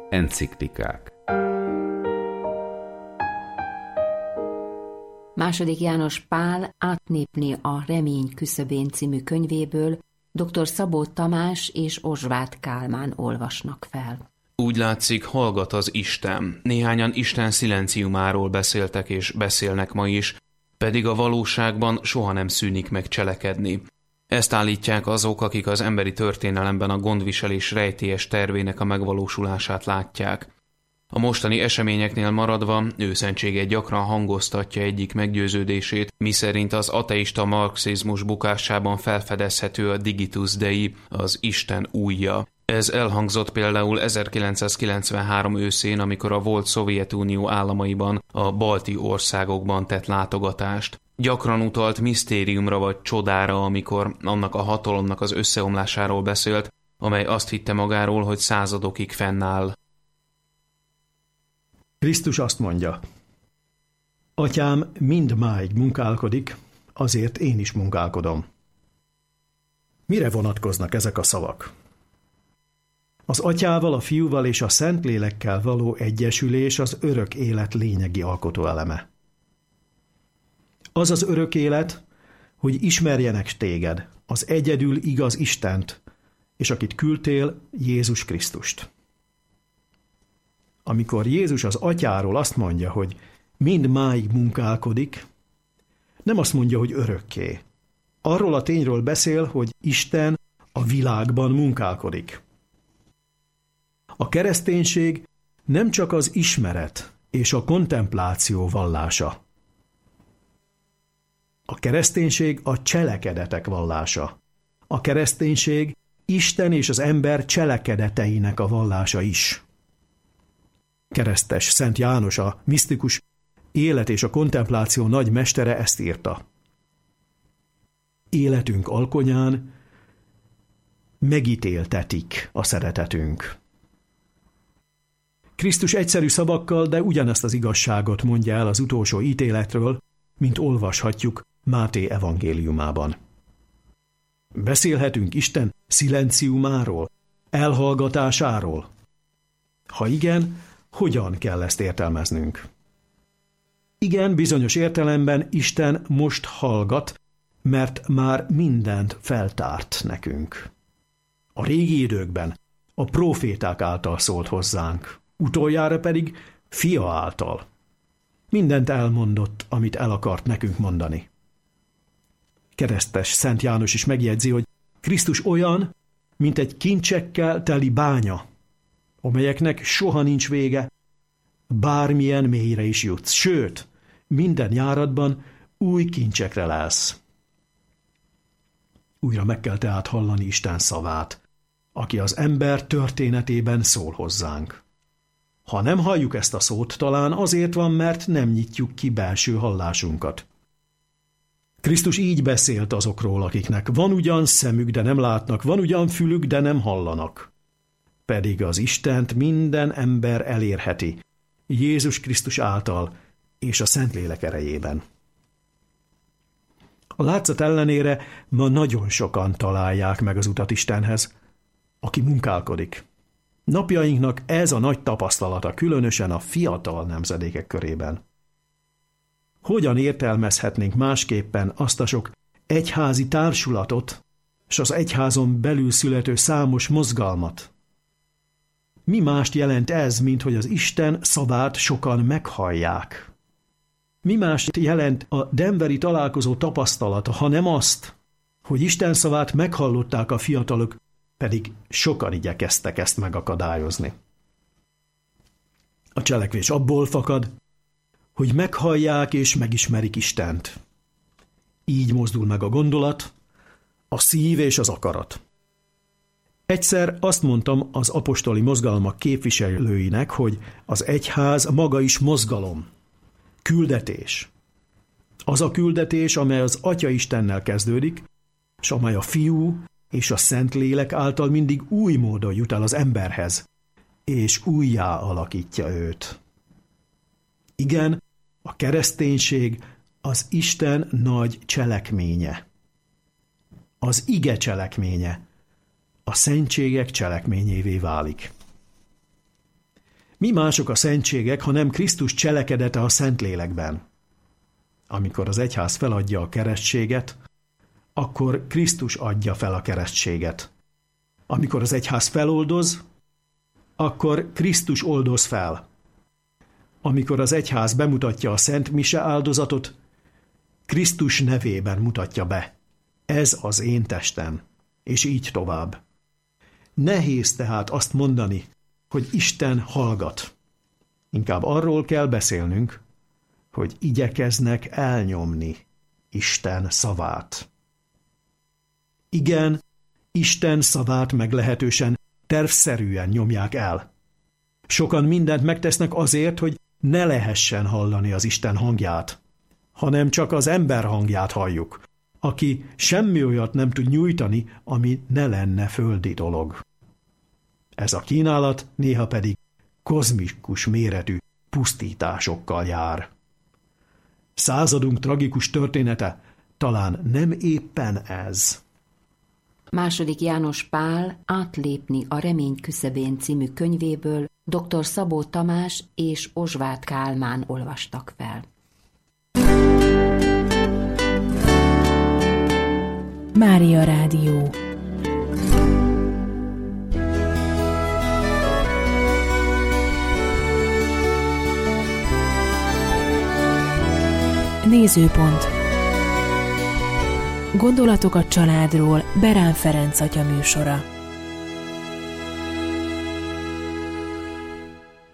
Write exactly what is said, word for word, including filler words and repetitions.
Enciklikák. Második János Pál Átnépni a remény küszöbén című könyvéből dr. Szabó Tamás és Ozsvát Kálmán olvasnak fel. Úgy látszik, hallgat az Isten. Néhányan Isten szilenciumáról beszéltek és beszélnek ma is, pedig a valóságban soha nem szűnik meg cselekedni. Ezt állítják azok, akik az emberi történelemben a gondviselés rejtélyes tervének a megvalósulását látják. A mostani eseményeknél maradva őszentsége gyakran hangoztatja egyik meggyőződését, miszerint az ateista marxizmus bukásában felfedezhető a digitus dei, az Isten ujja. Ez elhangzott például ezerkilencszázkilencvenhárom őszén, amikor a volt Szovjetunió államaiban, a balti országokban tett látogatást. Gyakran utalt misztériumra vagy csodára, amikor annak a hatalomnak az összeomlásáról beszélt, amely azt hitte magáról, hogy századokig fennáll. Krisztus azt mondja: Atyám mindmáig munkálkodik, azért én is munkálkodom. Mire vonatkoznak ezek a szavak? Az Atyával, a Fiúval és a Szentlélekkel való egyesülés az örök élet lényegi alkotóeleme. Az az örök élet, hogy ismerjenek téged, az egyedül igaz Istent, és akit küldtél, Jézus Krisztust. Amikor Jézus az Atyáról azt mondja, hogy mindmáig munkálkodik, nem azt mondja, hogy örökké. Arról a tényről beszél, hogy Isten a világban munkálkodik. A kereszténység nem csak az ismeret és a kontempláció vallása. A kereszténység a cselekedetek vallása. A kereszténység Isten és az ember cselekedeteinek a vallása is. Keresztes Szent János, a misztikus élet és a kontempláció nagy mestere ezt írta: Életünk alkonyán megítéltetik a szeretetünk. Krisztus egyszerű szavakkal, de ugyanezt az igazságot mondja el az utolsó ítéletről, mint olvashatjuk Máté evangéliumában. Beszélhetünk Isten szilenciumáról, elhallgatásáról? Ha igen, hogyan kell ezt értelmeznünk? Igen, bizonyos értelemben Isten most hallgat, mert már mindent feltárt nekünk. A régi időkben a próféták által szólt hozzánk, utoljára pedig Fia által. Mindent elmondott, amit el akart nekünk mondani. Keresztes Szent János is megjegyzi, hogy Krisztus olyan, mint egy kincsekkel teli bánya, amelyeknek soha nincs vége, bármilyen mélyre is jutsz, sőt, minden járatban új kincsekre lelsz. Újra meg kell tehát hallani Isten szavát, aki az ember történetében szól hozzánk. Ha nem halljuk ezt a szót, talán azért van, mert nem nyitjuk ki belső hallásunkat. Krisztus így beszélt azokról, akiknek van ugyan szemük, de nem látnak, van ugyan fülük, de nem hallanak. Pedig az Istent minden ember elérheti, Jézus Krisztus által és a Szentlélek erejében. A látszat ellenére ma nagyon sokan találják meg az utat Istenhez, aki munkálkodik. Napjainknak ez a nagy tapasztalata, különösen a fiatal nemzedékek körében. Hogyan értelmezhetnénk másképpen azt a sok egyházi társulatot, és az egyházon belül születő számos mozgalmat? Mi mást jelent ez, mint hogy az Isten szavát sokan meghallják? Mi mást jelent a denveri találkozó tapasztalata, ha nem azt, hogy Isten szavát meghallották a fiatalok, pedig sokan igyekeztek ezt megakadályozni? A cselekvés abból fakad, hogy meghallják és megismerik Istent. Így mozdul meg a gondolat, a szív és az akarat. Egyszer azt mondtam az apostoli mozgalmak képviselőinek, hogy az egyház maga is mozgalom, küldetés. Az a küldetés, amely az Atya Istennel kezdődik, és amely a Fiú és a Szentlélek által mindig új módon jut el az emberhez, és újjá alakítja őt. Igen, a kereszténység az Isten nagy cselekménye. Az ige cselekménye a szentségek cselekményévé válik. Mi mások a szentségek, hanem Krisztus cselekedete a Szentlélekben? Amikor az egyház feladja a keresztséget, akkor Krisztus adja fel a keresztséget. Amikor az egyház feloldoz, akkor Krisztus oldoz fel. Amikor az egyház bemutatja a Szent Mise áldozatot, Krisztus nevében mutatja be. Ez az én testem, és így tovább. Nehéz tehát azt mondani, hogy Isten hallgat. Inkább arról kell beszélnünk, hogy igyekeznek elnyomni Isten szavát. Igen, Isten szavát meglehetősen tervszerűen nyomják el. Sokan mindent megtesznek azért, hogy ne lehessen hallani az Isten hangját, hanem csak az ember hangját halljuk, aki semmi olyat nem tud nyújtani, ami ne lenne földi dolog. Ez a kínálat néha pedig kozmikus méretű pusztításokkal jár. Századunk tragikus története talán nem éppen ez. Második János Pál Átlépni a remény küszöbén című könyvéből dr. Szabó Tamás és Ozsvát Kálmán olvastak fel. Mária Rádió. Nézőpont. Gondolatok a családról Berán Ferenc atya műsora.